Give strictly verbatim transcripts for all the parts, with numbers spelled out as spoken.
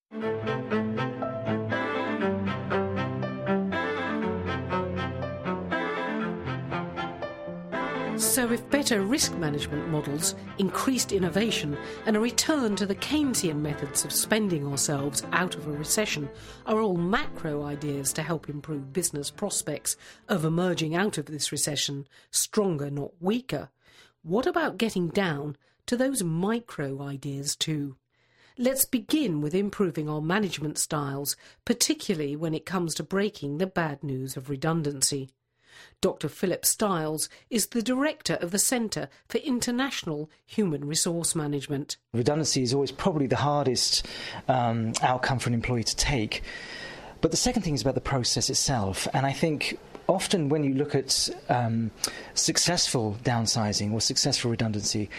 So if better risk management models, increased innovation and a return to the Keynesian methods of spending ourselves out of a recession are all macro ideas to help improve business prospects of emerging out of this recession stronger, not weaker, what about getting down to those micro ideas too? Let's begin with improving our management styles, particularly when it comes to breaking the bad news of redundancy. Doctor Philip Stiles is the director of the Centre for International Human Resource Management. Redundancy is always probably the hardest um, outcome for an employee to take. But the second thing is about the process itself. And I think often when you look at um, successful downsizing or successful redundancy,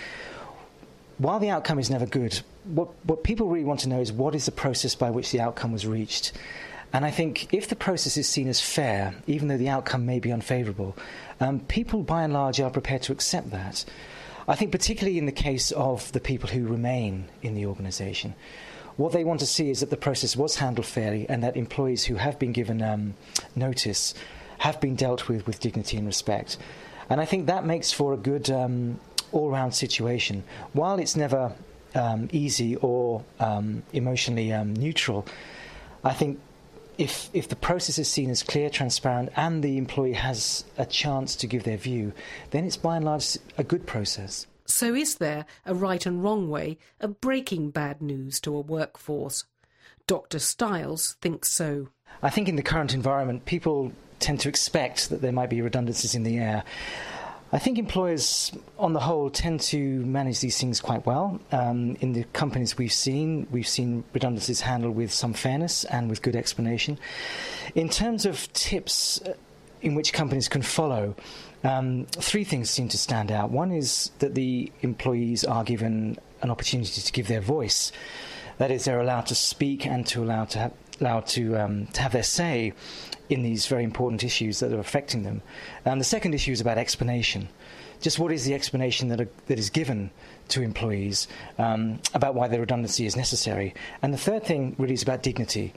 while the outcome is never good, what, what people really want to know is what is the process by which the outcome was reached. And I think if the process is seen as fair, even though the outcome may be unfavourable, um, people by and large are prepared to accept that. I think particularly in the case of the people who remain in the organisation, what they want to see is that the process was handled fairly and that employees who have been given um, notice have been dealt with with dignity and respect. And I think that makes for a good um, all-round situation. While it's never um, easy or um, emotionally um, neutral, I think If, if the process is seen as clear, transparent, and the employee has a chance to give their view, then it's by and large a good process. So is there a right and wrong way of breaking bad news to a workforce? Doctor Stiles thinks so. I think in the current environment, people tend to expect that there might be redundancies in the air. I think employers, on the whole, tend to manage these things quite well. Um, in the companies we've seen, we've seen redundancies handled with some fairness and with good explanation. In terms of tips in which companies can follow, um, three things seem to stand out. One is that the employees are given an opportunity to give their voice. That is, they're allowed to speak and to allow to have, allowed to, um, to have their say in these very important issues that are affecting them. And the second issue is about explanation. Just what is the explanation that, are, that is given to employees um, about why their redundancy is necessary? And the third thing really is about dignity.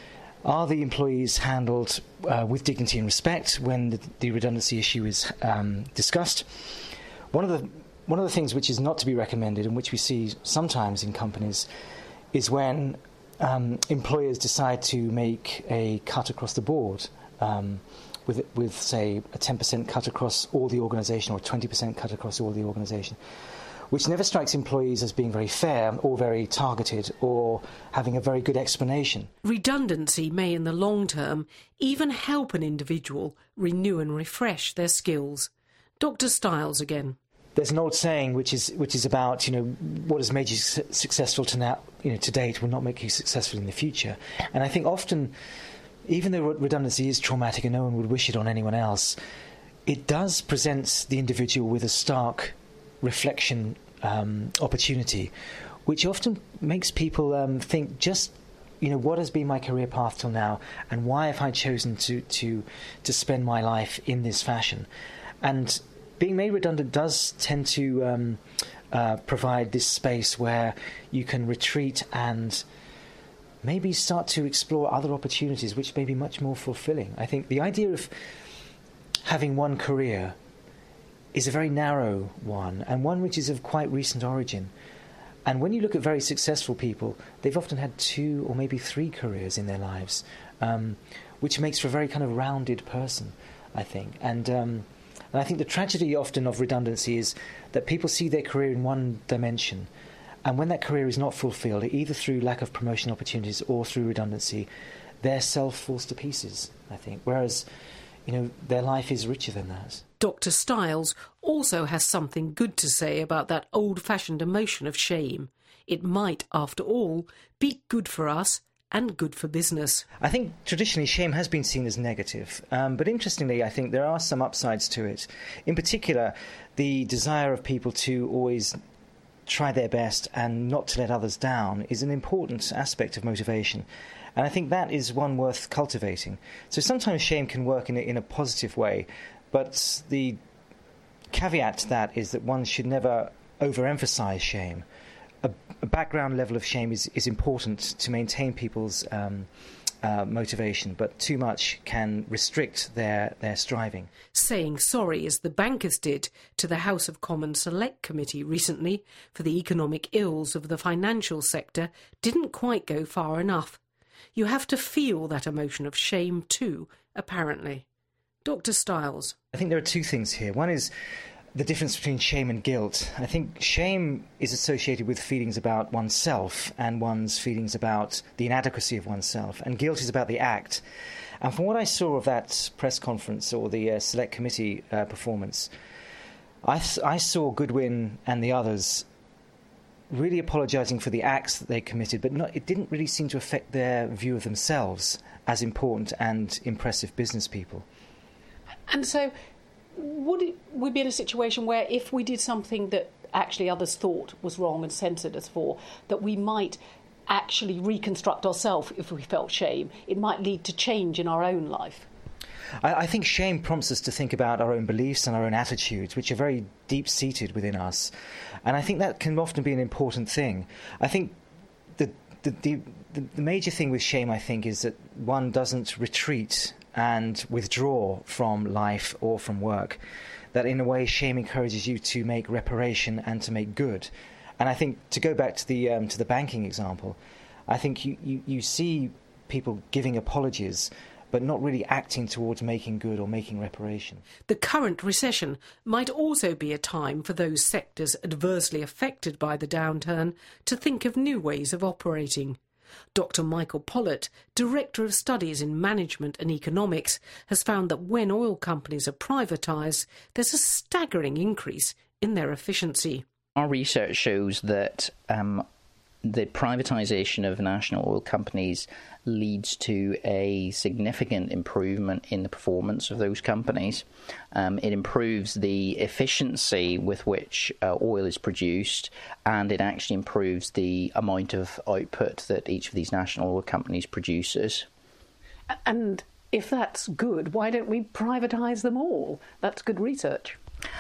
Are the employees handled uh, with dignity and respect when the, the redundancy issue is um, discussed? One of the one of the things which is not to be recommended and which we see sometimes in companies is when Um, employers decide to make a cut across the board um, with, with, say, a ten percent cut across all the organisation or a twenty percent cut across all the organisation, which never strikes employees as being very fair or very targeted or having a very good explanation. Redundancy may, in the long term, even help an individual renew and refresh their skills. Doctor Stiles again. There's an old saying which is which is about, you know, what has made you su- successful to now, you know, to date will not make you successful in the future. And I think often, even though redundancy is traumatic and no one would wish it on anyone else, it does present the individual with a stark reflection um, opportunity, which often makes people um, think just, you know, what has been my career path till now, and why have I chosen to to to spend my life in this fashion? And being made redundant does tend to um, uh, provide this space where you can retreat and maybe start to explore other opportunities which may be much more fulfilling. I think the idea of having one career is a very narrow one, and one which is of quite recent origin. And when you look at very successful people, they've often had two or maybe three careers in their lives, um, which makes for a very kind of rounded person, I think. And um, And I think the tragedy often of redundancy is that people see their career in one dimension, and when that career is not fulfilled, either through lack of promotion opportunities or through redundancy, their self falls to pieces, I think, whereas, you know, their life is richer than that. Doctor Stiles also has something good to say about that old-fashioned emotion of shame. It might, after all, be good for us and good for business. I think traditionally shame has been seen as negative, um, but interestingly I think there are some upsides to it. In particular, the desire of people to always try their best and not to let others down is an important aspect of motivation, and I think that is one worth cultivating. So sometimes shame can work in a, in a positive way, but the caveat to that is that one should never overemphasize shame. a, a background level of shame is, is important to maintain people's um, uh, motivation, but too much can restrict their, their striving. Saying sorry, as the bankers did to the House of Commons Select Committee recently for the economic ills of the financial sector, didn't quite go far enough. You have to feel that emotion of shame too, apparently. Doctor Stiles. I think there are two things here. One is the difference between shame and guilt. I think shame is associated with feelings about oneself and one's feelings about the inadequacy of oneself, and guilt is about the act. And from what I saw of that press conference or the uh, Select Committee uh, performance, I, th- I saw Goodwin and the others really apologising for the acts that they committed, but not, it didn't really seem to affect their view of themselves as important and impressive business people. And so would it, we be in a situation where if we did something that actually others thought was wrong and censored us for, that we might actually reconstruct ourselves if we felt shame? It might lead to change in our own life. I, I think shame prompts us to think about our own beliefs and our own attitudes, which are very deep-seated within us. And I think that can often be an important thing. I think the the, the, the major thing with shame, I think, is that one doesn't retreat and withdraw from life or from work. That in a way shame encourages you to make reparation and to make good. And I think, to go back to the um, to the banking example, I think you, you, you see people giving apologies but not really acting towards making good or making reparation. The current recession might also be a time for those sectors adversely affected by the downturn to think of new ways of operating. Doctor Michael Pollett, Director of Studies in Management and Economics, has found that when oil companies are privatised, there's a staggering increase in their efficiency. Our research shows that um, the privatisation of national oil companies leads to a significant improvement in the performance of those companies. Um, it improves the efficiency with which uh, oil is produced, and it actually improves the amount of output that each of these national oil companies produces. And if that's good, why don't we privatise them all? That's good research.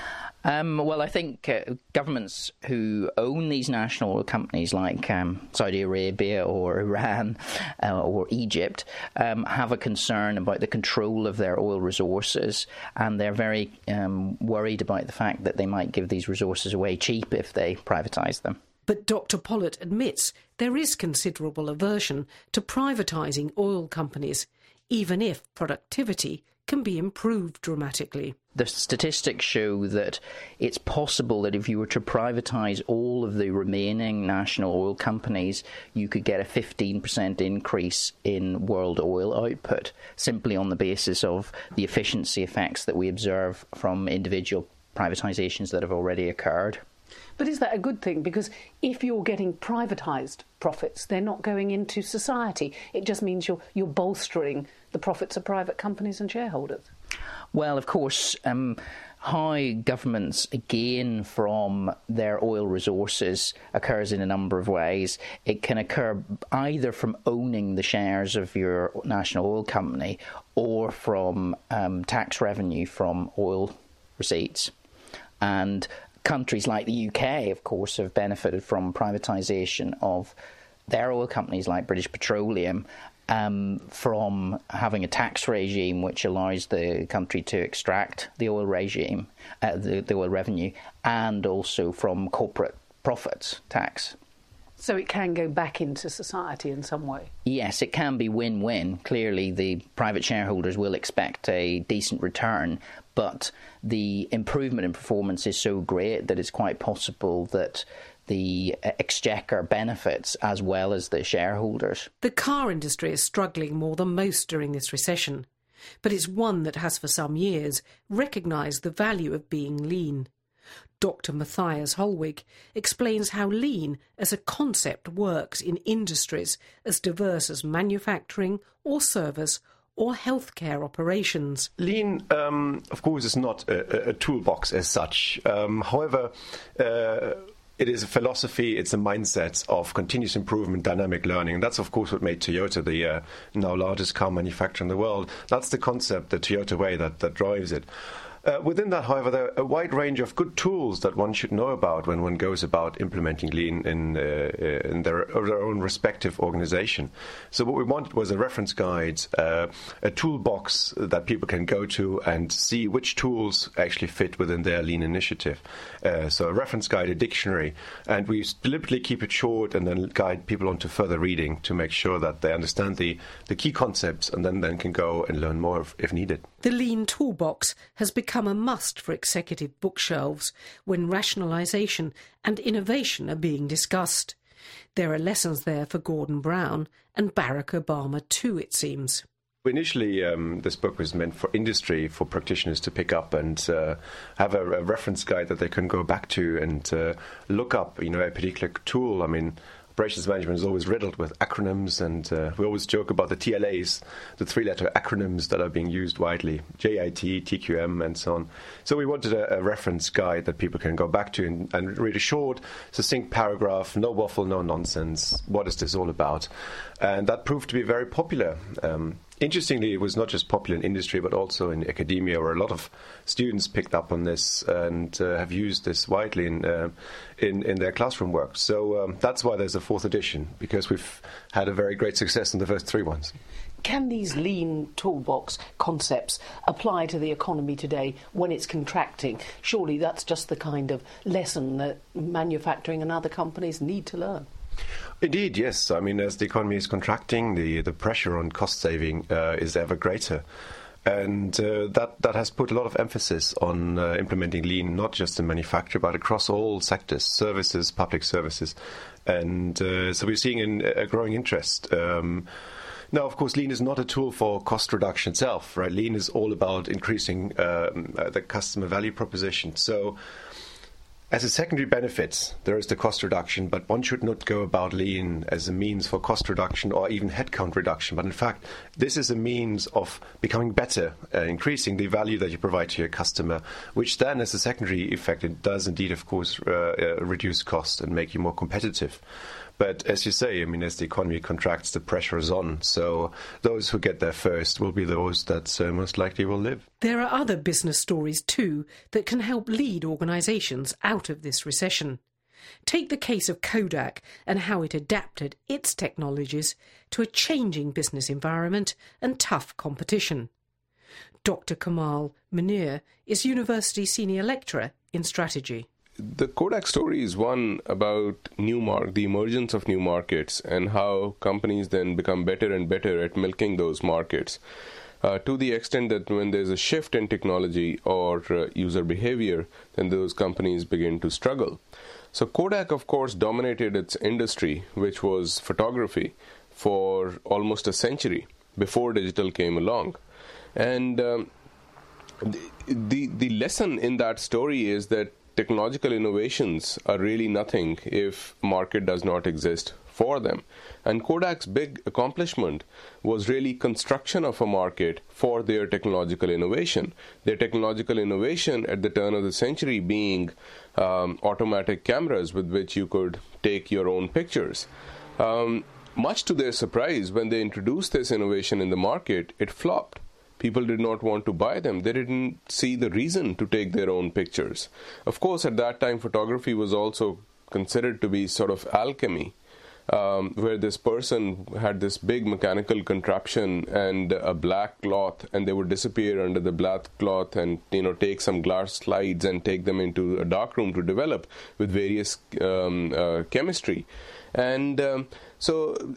Um, well, I think uh, governments who own these national oil companies, like um, Saudi Arabia or Iran uh, or Egypt, um, have a concern about the control of their oil resources, and they're very um, worried about the fact that they might give these resources away cheap if they privatise them. But Doctor Pollett admits there is considerable aversion to privatising oil companies, even if productivity can be improved dramatically. The statistics show that it's possible that if you were to privatise all of the remaining national oil companies, you could get a fifteen percent increase in world oil output, simply on the basis of the efficiency effects that we observe from individual privatisations that have already occurred. But is that a good thing? Because if you're getting privatised profits, they're not going into society. It just means you're you're bolstering the profits of private companies and shareholders. Well, of course, um, how governments gain from their oil resources occurs in a number of ways. It can occur either from owning the shares of your national oil company or from um, tax revenue from oil receipts. And countries like the U K, of course, have benefited from privatisation of their oil companies like British Petroleum, um, from having a tax regime which allows the country to extract the oil regime, uh, the, the oil revenue, and also from corporate profits tax. So it can go back into society in some way? Yes, it can be win-win. Clearly, the private shareholders will expect a decent return, but the improvement in performance is so great that it's quite possible that the exchequer benefits as well as the shareholders. The car industry is struggling more than most during this recession, but it's one that has for some years recognised the value of being lean. Doctor Matthias Holwig explains how lean as a concept works in industries as diverse as manufacturing or service or healthcare operations. Lean, um, of course, is not a, a toolbox as such. Um, however, uh, it is a philosophy, it's a mindset of continuous improvement, dynamic learning. And that's, of course, what made Toyota the uh, now largest car manufacturer in the world. That's the concept, the Toyota way, that, that drives it. Uh, within that, however, there are a wide range of good tools that one should know about when one goes about implementing Lean in, uh, in their, their own respective organization. So what we wanted was a reference guide, uh, a toolbox that people can go to and see which tools actually fit within their Lean initiative. Uh, so a reference guide, a dictionary, and we deliberately keep it short and then guide people on to further reading to make sure that they understand the, the key concepts and then, then can go and learn more if, if needed. The Lean Toolbox has become a must for executive bookshelves when rationalisation and innovation are being discussed. There are lessons there for Gordon Brown and Barack Obama too, it seems. Initially, um, this book was meant for industry, for practitioners to pick up and uh, have a, a reference guide that they can go back to and uh, look up, you know, a particular tool. I mean, operations management is always riddled with acronyms, and uh, we always joke about the T L As, the three-letter acronyms that are being used widely, J I T, T Q M, and so on. So we wanted a, a reference guide that people can go back to and, and read a short, succinct paragraph, no waffle, no nonsense. What is this all about? And that proved to be very popular. Um, Interestingly, it was not just popular in industry, but also in academia, where a lot of students picked up on this and uh, have used this widely in, uh, in in their classroom work. So um, that's why there's a fourth edition, because we've had a very great success in the first three ones. Can these Lean Toolbox concepts apply to the economy today when it's contracting? Surely that's just the kind of lesson that manufacturing and other companies need to learn. Indeed, yes. I mean, as the economy is contracting, the, the pressure on cost saving uh, is ever greater. And uh, that, that has put a lot of emphasis on uh, implementing Lean, not just in manufacture, but across all sectors, services, public services. And uh, so we're seeing an, a growing interest. Um, Now, of course, Lean is not a tool for cost reduction itself, right? Lean is all about increasing um, uh, the customer value proposition. So as a secondary benefit, there is the cost reduction, but one should not go about Lean as a means for cost reduction or even headcount reduction. But in fact, this is a means of becoming better, uh, increasing the value that you provide to your customer, which then, as a secondary effect, it does indeed, of course, uh, uh, reduce cost and make you more competitive. But as you say, I mean, as the economy contracts, the pressure is on. So those who get there first will be those that uh, most likely will live. There are other business stories too that can help lead organisations out of this recession. Take the case of Kodak and how it adapted its technologies to a changing business environment and tough competition. Doctor Kamal Munir is University Senior Lecturer in Strategy. The Kodak story is one about new mar- the emergence of new markets and how companies then become better and better at milking those markets, uh, to the extent that when there's a shift in technology or uh, user behavior, then those companies begin to struggle. So Kodak, of course, dominated its industry, which was photography, for almost a century before digital came along. And um, the, the the lesson in that story is that technological innovations are really nothing if market does not exist for them. And Kodak's big accomplishment was really construction of a market for their technological innovation. Their technological innovation at the turn of the century being um, automatic cameras with which you could take your own pictures. Um, much to their surprise, when they introduced this innovation in the market, it flopped. People did not want to buy them. They didn't see the reason to take their own pictures. Of course, at that time, photography was also considered to be sort of alchemy, um, where this person had this big mechanical contraption and a black cloth, and they would disappear under the black cloth and, you know, take some glass slides and take them into a dark room to develop with various um, uh, chemistry. And um, so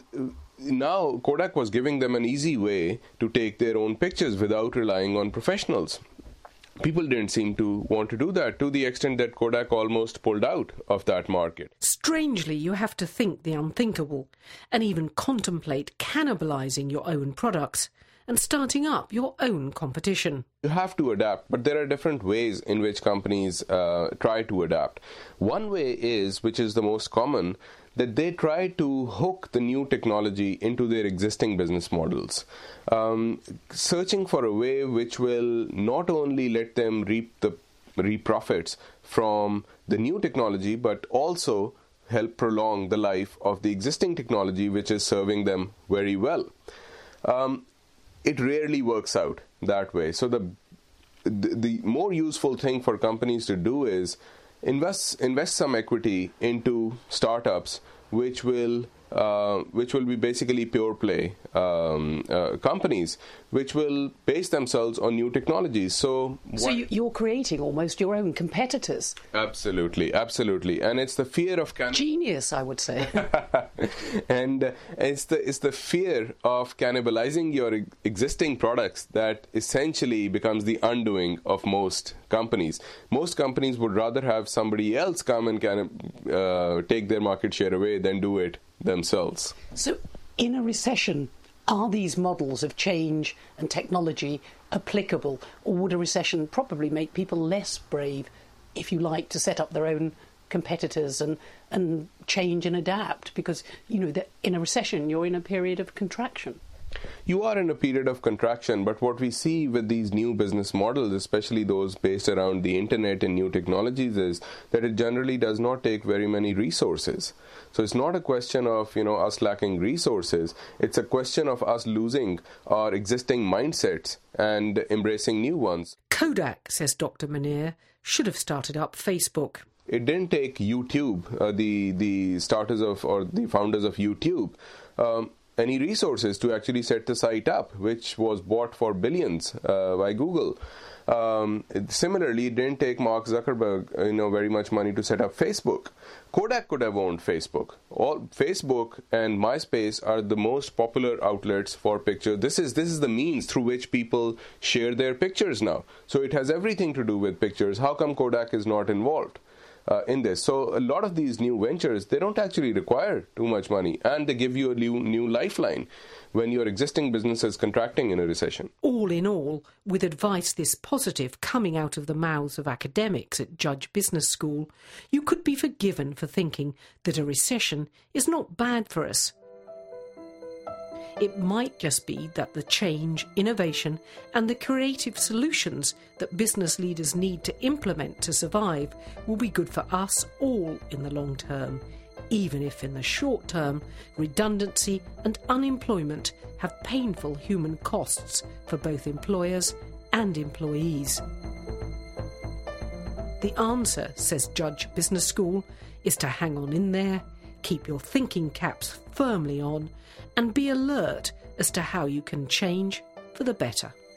now Kodak was giving them an easy way to take their own pictures without relying on professionals. People didn't seem to want to do that, to the extent that Kodak almost pulled out of that market. Strangely, you have to think the unthinkable and even contemplate cannibalising your own products and starting up your own competition. You have to adapt, but there are different ways in which companies uh, try to adapt. One way is, which is the most common, that they try to hook the new technology into their existing business models, um, searching for a way which will not only let them reap the reap profits from the new technology, but also help prolong the life of the existing technology, which is serving them very well. Um, it rarely works out that way. So the the, the more useful thing for companies to do is invest invest some equity into startups which will uh, which will be basically pure play um, uh, companies which will base themselves on new technologies. So, so you, you're creating almost your own competitors. Absolutely, absolutely, and it's the fear of can- genius, I would say. And uh, it's the it's the fear of cannibalizing your e- existing products that essentially becomes the undoing of most companies. Most companies would rather have somebody else come and can, uh, take their market share away than do it themselves. So, in a recession, are these models of change and technology applicable, or would a recession probably make people less brave, if you like, to set up their own competitors and, and change and adapt? Because, you know, that in a recession, you're in a period of contraction. You are in a period of contraction, but what we see with these new business models, especially those based around the internet and new technologies, is that it generally does not take very many resources. So it's not a question of, you know, us lacking resources. It's a question of us losing our existing mindsets and embracing new ones. Kodak, says Doctor Munir, should have started up Facebook. It didn't take YouTube, uh, the the starters of or the founders of YouTube, um, any resources to actually set the site up, which was bought for billions uh, by Google. Um, similarly, it didn't take Mark Zuckerberg, you know, very much money to set up Facebook. Kodak could have owned Facebook. All Facebook and MySpace are the most popular outlets for pictures. This is this is the means through which people share their pictures now. So it has everything to do with pictures. How come Kodak is not involved Uh, in this? So a lot of these new ventures, they don't actually require too much money, and they give you a new, new lifeline when your existing business is contracting in a recession. All in all, with advice this positive coming out of the mouths of academics at Judge Business School, you could be forgiven for thinking that a recession is not bad for us. It might just be that the change, innovation and the creative solutions that business leaders need to implement to survive will be good for us all in the long term, even if in the short term redundancy and unemployment have painful human costs for both employers and employees. The answer, says Judge Business School, is to hang on in there, keep your thinking caps firmly on, and be alert as to how you can change for the better.